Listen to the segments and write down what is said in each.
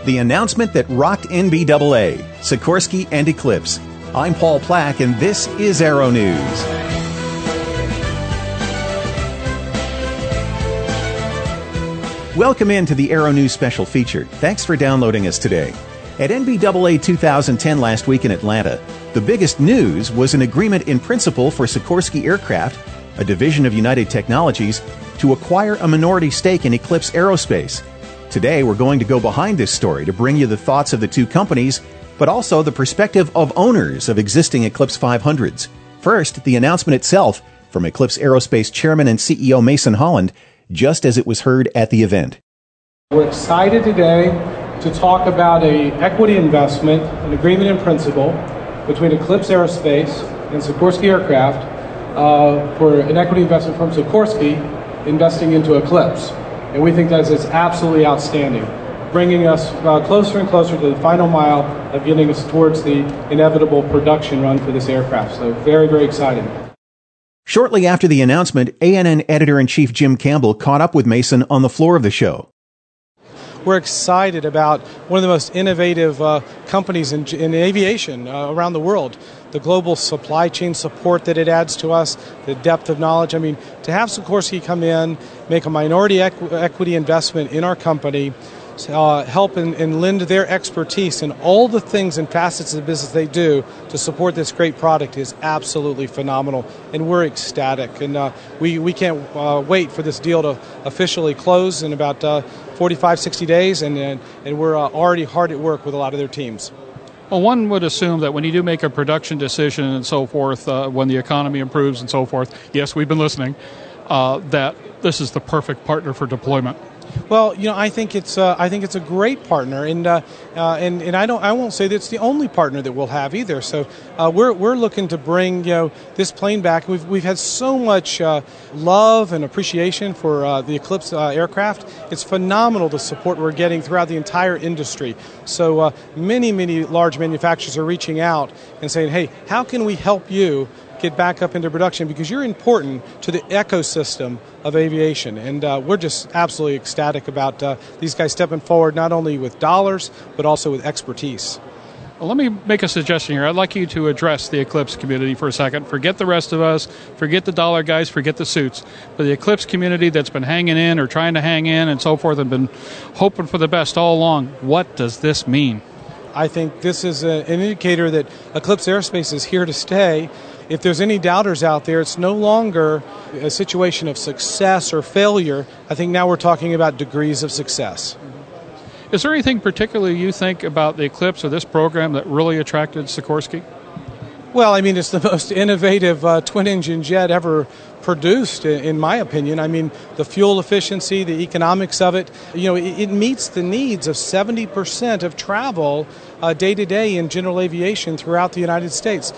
The announcement that rocked NBAA, Sikorsky and Eclipse. I'm Paul Plack, and this is Aero News. Welcome into the Aero News special feature. Thanks for downloading us today. At NBAA 2010 last week in Atlanta, the biggest news was an agreement in principle for Sikorsky Aircraft, a division of United Technologies, to acquire a minority stake in Eclipse Aerospace. Today, we're going to go behind this story to bring you the thoughts of the two companies, but also the perspective of owners of existing Eclipse 500s. First, the announcement itself from Eclipse Aerospace Chairman and CEO Mason Holland, just as it was heard at the event. We're excited today to talk about an equity investment, an agreement in principle between Eclipse Aerospace and Sikorsky Aircraft for an equity investment from Sikorsky investing into Eclipse. And we think that is absolutely outstanding, bringing us closer and closer to the final mile of getting us towards the inevitable production run for this aircraft. So very, very exciting. Shortly after the announcement, ANN Editor-in-Chief Jim Campbell caught up with Mason on the floor of the show. We're excited about one of the most innovative companies in aviation around the world. The global supply chain support that it adds to us, the depth of knowledge. I mean, to have Sikorsky come in, make a minority equity investment in our company, help and lend their expertise in all the things and facets of the business they do to support this great product is absolutely phenomenal, and we're ecstatic. And we can't wait for this deal to officially close in about 45, 60 days, and we're already hard at work with a lot of their teams. Well, one would assume that when you do make a production decision and so forth, when the economy improves and so forth, yes, we've been listening, that this is the perfect partner for deployment. Well, I think it's a great partner, and I won't say that it's the only partner that we'll have either. So we're looking to bring this plane back. We've had so much love and appreciation for the Eclipse aircraft. It's phenomenal the support we're getting throughout the entire industry. So many large manufacturers are reaching out and saying, "Hey, how can we help you get back up into production, because you're important to the ecosystem of aviation." And we're just absolutely ecstatic about these guys stepping forward, not only with dollars, but also with expertise. Well, let me make a suggestion here. I'd like you to address the Eclipse community for a second. Forget the rest of us, forget the dollar guys, forget the suits. But the Eclipse community that's been hanging in or trying to hang in and so forth and been hoping for the best all along, what does this mean? I think this is an indicator that Eclipse Aerospace is here to stay. If there's any doubters out there, it's no longer a situation of success or failure. I think now we're talking about degrees of success. Is there anything particularly you think about the Eclipse or this program that really attracted Sikorsky? Well, I mean, it's the most innovative twin-engine jet ever produced, in my opinion. I mean, the fuel efficiency, the economics of it, it meets the needs of 70% of travel day-to-day in general aviation throughout the United States.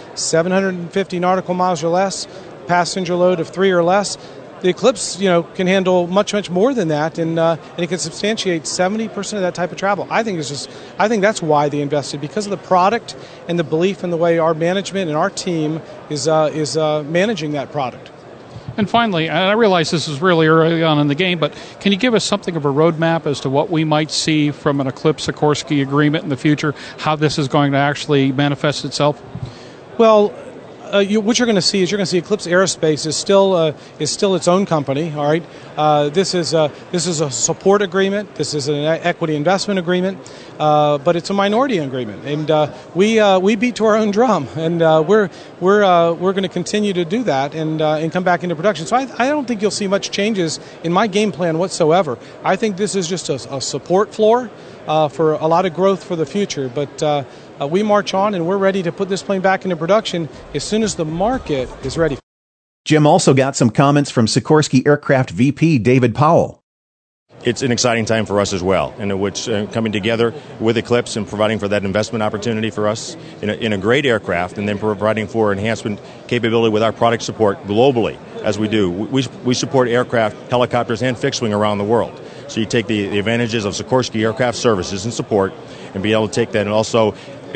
750 nautical miles or less, passenger load of 3 or less. The Eclipse, can handle much more than that, and it can substantiate 70% of that type of travel. I think that's why they invested, because of the product and the belief in the way our management and our team is managing that product. And finally, and I realize this is really early on in the game, but can you give us something of a roadmap as to what we might see from an Eclipse Sikorsky agreement in the future, how this is going to actually manifest itself? Well, what you're going to see is Eclipse Aerospace is still its own company. All right, this is a support agreement. This is an equity investment agreement, but it's a minority agreement, and we beat to our own drum, and we're going to continue to do that and come back into production. So I don't think you'll see much changes in my game plan whatsoever. I think this is just a support floor for a lot of growth for the future, but. We march on, and we're ready to put this plane back into production as soon as the market is ready. Jim also got some comments from Sikorsky Aircraft VP David Powell. It's an exciting time for us as well, in which coming together with Eclipse and providing for that investment opportunity for us in a great aircraft, and then providing for enhancement capability with our product support globally, as we do. We support aircraft, helicopters, and fixed wing around the world. So you take the advantages of Sikorsky Aircraft Services and support and be able to take that, and also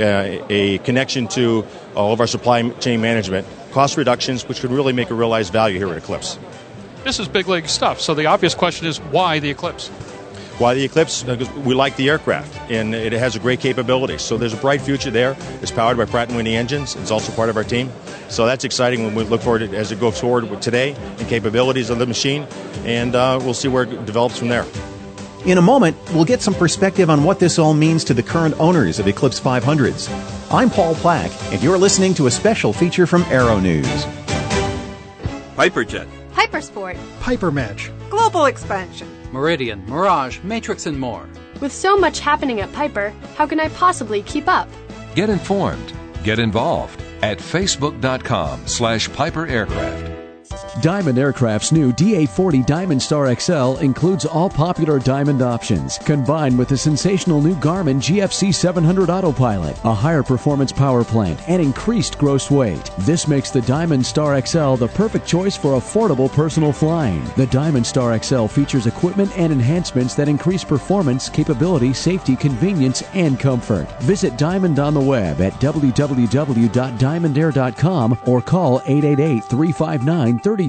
a connection to all of our supply chain management, cost reductions, which could really make a realized value here at Eclipse. This is big league stuff, so the obvious question is, why the Eclipse? Why the Eclipse? We like the aircraft, and it has a great capability. So there's a bright future there. It's powered by Pratt & Whitney engines. It's also part of our team. So that's exciting when we look forward to, as it goes forward with today and capabilities of the machine, and we'll see where it develops from there. In a moment, we'll get some perspective on what this all means to the current owners of Eclipse 500s. I'm Paul Plack, and you're listening to a special feature from Aero News. Piperjet, Hypersport, Pipermatch, Global Expansion, Meridian, Mirage, Matrix, and more. With so much happening at Piper, how can I possibly keep up? Get informed. Get involved at facebook.com/Piper Aircraft. Diamond Aircraft's new DA40 Diamond Star XL includes all popular Diamond options, combined with the sensational new Garmin GFC 700 Autopilot, a higher performance power plant, and increased gross weight. This makes the Diamond Star XL the perfect choice for affordable personal flying. The Diamond Star XL features equipment and enhancements that increase performance, capability, safety, convenience, and comfort. Visit Diamond on the web at www.diamondair.com or call 888-359-3220.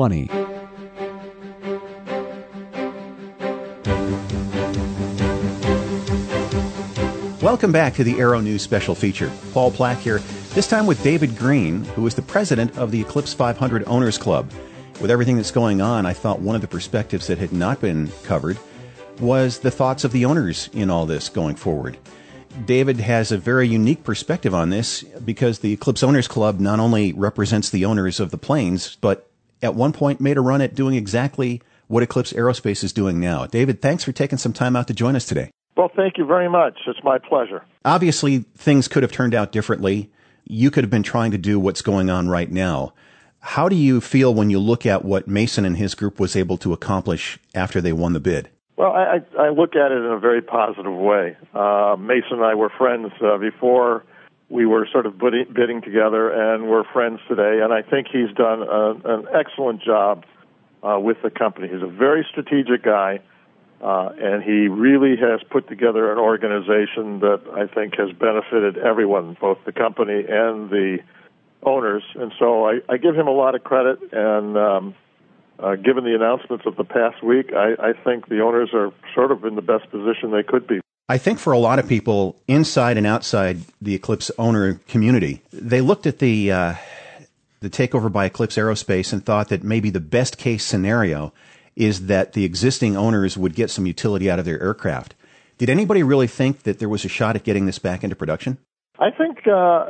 Welcome back to the Aero News special feature. Paul Plack here, this time with David Green, who is the president of the Eclipse 500 Owners Club. With everything that's going on, I thought one of the perspectives that had not been covered was the thoughts of the owners in all this going forward. David has a very unique perspective on this because the Eclipse Owners Club not only represents the owners of the planes, but at one point made a run at doing exactly what Eclipse Aerospace is doing now. David, thanks for taking some time out to join us today. Well, thank you very much. It's my pleasure. Obviously, things could have turned out differently. You could have been trying to do what's going on right now. How do you feel when you look at what Mason and his group was able to accomplish after they won the bid? Well, I look at it in a very positive way. Mason and I were friends before we were sort of bidding together, and we're friends today. And I think he's done an excellent job with the company. He's a very strategic guy, and he really has put together an organization that I think has benefited everyone, both the company and the owners. And so I give him a lot of credit, and given the announcements of the past week, I think the owners are sort of in the best position they could be. I think for a lot of people inside and outside the Eclipse owner community, they looked at the takeover by Eclipse Aerospace and thought that maybe the best case scenario is that the existing owners would get some utility out of their aircraft. Did anybody really think that there was a shot at getting this back into production? I think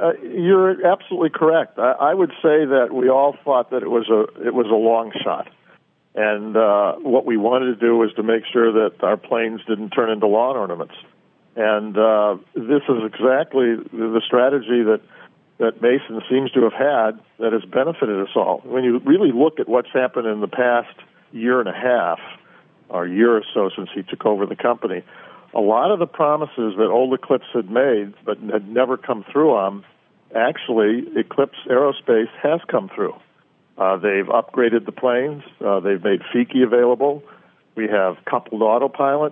you're absolutely correct. I would say that we all thought that it was a long shot. And what we wanted to do was to make sure that our planes didn't turn into lawn ornaments. And this is exactly the strategy that Mason seems to have had that has benefited us all. When you really look at what's happened in the past year and a half, or year or so since he took over the company, a lot of the promises that old Eclipse had made but had never come through on, actually Eclipse Aerospace has come through. They've upgraded the planes. They've made FICI available. We have coupled autopilots.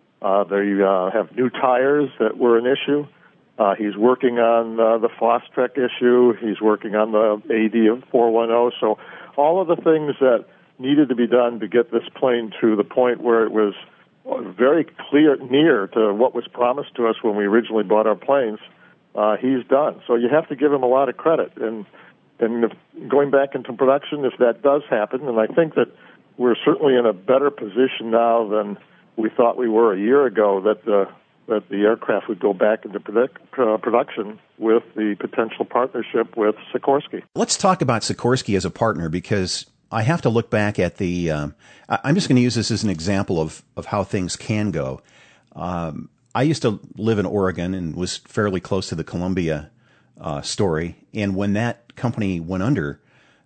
They have new tires that were an issue. He's working on the Fostrek issue. He's working on the AD 410. So all of the things that needed to be done to get this plane to the point where it was very near to what was promised to us when we originally bought our planes, he's done. So you have to give him a lot of credit. And if going back into production, if that does happen, and I think that we're certainly in a better position now than we thought we were a year ago, that the aircraft would go back into production with the potential partnership with Sikorsky. Let's talk about Sikorsky as a partner, because I have to look back at the I'm just going to use this as an example of how things can go. I used to live in Oregon and was fairly close to the Columbia story. And when that company went under,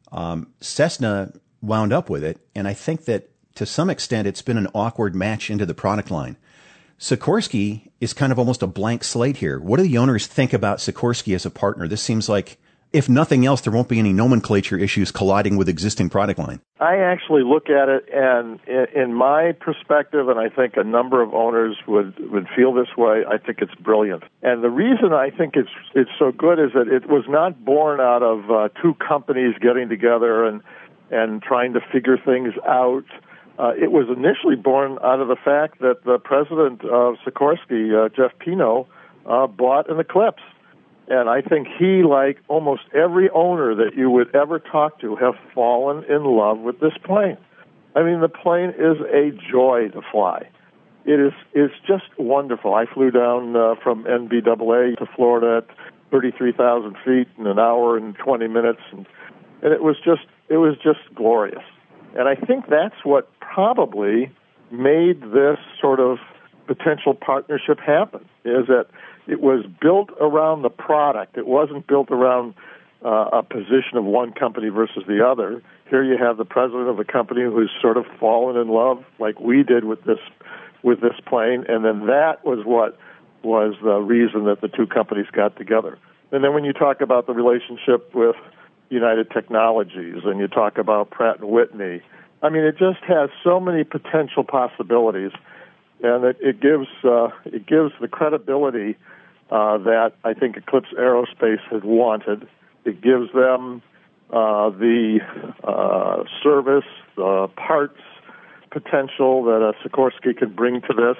Cessna wound up with it. And I think that to some extent it's been an awkward match into the product line. Sikorsky is kind of almost a blank slate here. What do the owners think about Sikorsky as a partner? This seems like, if nothing else, there won't be any nomenclature issues colliding with existing product line. I actually look at it, and in my perspective, and I think a number of owners would feel this way, I think it's brilliant. And the reason I think it's so good is that it was not born out of two companies getting together and trying to figure things out. it was initially born out of the fact that the president of Sikorsky, Jeff Pino, bought an Eclipse. And I think he, like almost every owner that you would ever talk to, have fallen in love with this plane. I mean, the plane is a joy to fly. It's just wonderful. I flew down from NBAA to Florida at 33,000 feet in an hour and 20 minutes, and it was just glorious. And I think that's what probably made this sort of potential partnership happen, is that it was built around the product. It wasn't built around a position of one company versus the other. Here you have the president of a company who's sort of fallen in love, like we did with this plane, and then that was what was the reason that the two companies got together. And then when you talk about the relationship with United Technologies and you talk about Pratt & Whitney, I mean, it just has so many potential possibilities, and it gives the credibility that I think Eclipse Aerospace has wanted. It gives them the service, the parts potential that Sikorsky can bring to this,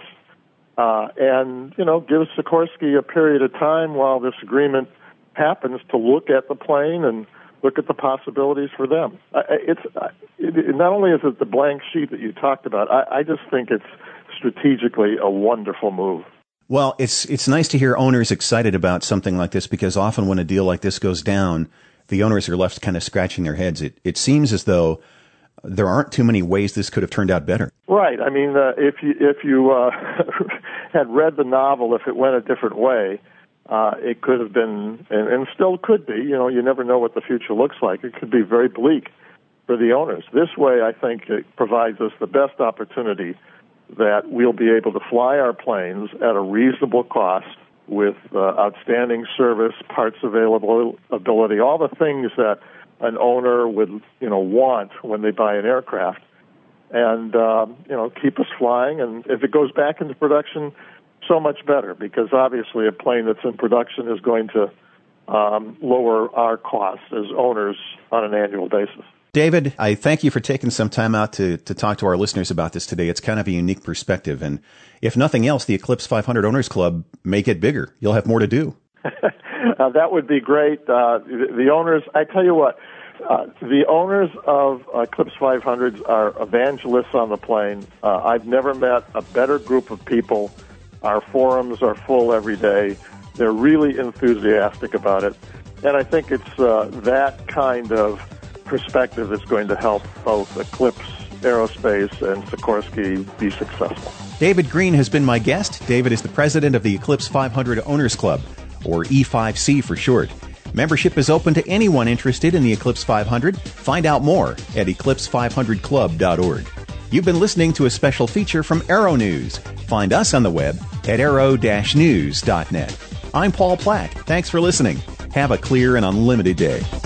and gives Sikorsky a period of time while this agreement happens to look at the plane and look at the possibilities for them. Not only is it the blank sheet that you talked about, I just think it's strategically a wonderful move. Well, it's nice to hear owners excited about something like this, because often when a deal like this goes down, the owners are left kind of scratching their heads. It seems as though there aren't too many ways this could have turned out better. Right. I mean, if you had read the novel, if it went a different way, it could have been, and still could be, you never know what the future looks like. It could be very bleak for the owners. This way, I think it provides us the best opportunity that we'll be able to fly our planes at a reasonable cost with outstanding service, parts availability, all the things that an owner would, want when they buy an aircraft, and keep us flying. And if it goes back into production, so much better, because obviously a plane that's in production is going to lower our costs as owners on an annual basis. David, I thank you for taking some time out to talk to our listeners about this today. It's kind of a unique perspective, and if nothing else, the Eclipse 500 Owners Club may get bigger. You'll have more to do. That would be great. The owners, I tell you what, the owners of Eclipse 500s are evangelists on the plane. I've never met a better group of people. Our forums are full every day. They're really enthusiastic about it. And I think it's that kind of perspective that's going to help both Eclipse Aerospace and Sikorsky be successful. David Green has been my guest. David is the president of the Eclipse 500 Owners Club, or E5C for short. Membership is open to anyone interested in the Eclipse 500. Find out more at eclipse500club.org. You've been listening to a special feature from Aero News. Find us on the web at aero-news.net. I'm Paul Platt. Thanks for listening. Have a clear and unlimited day.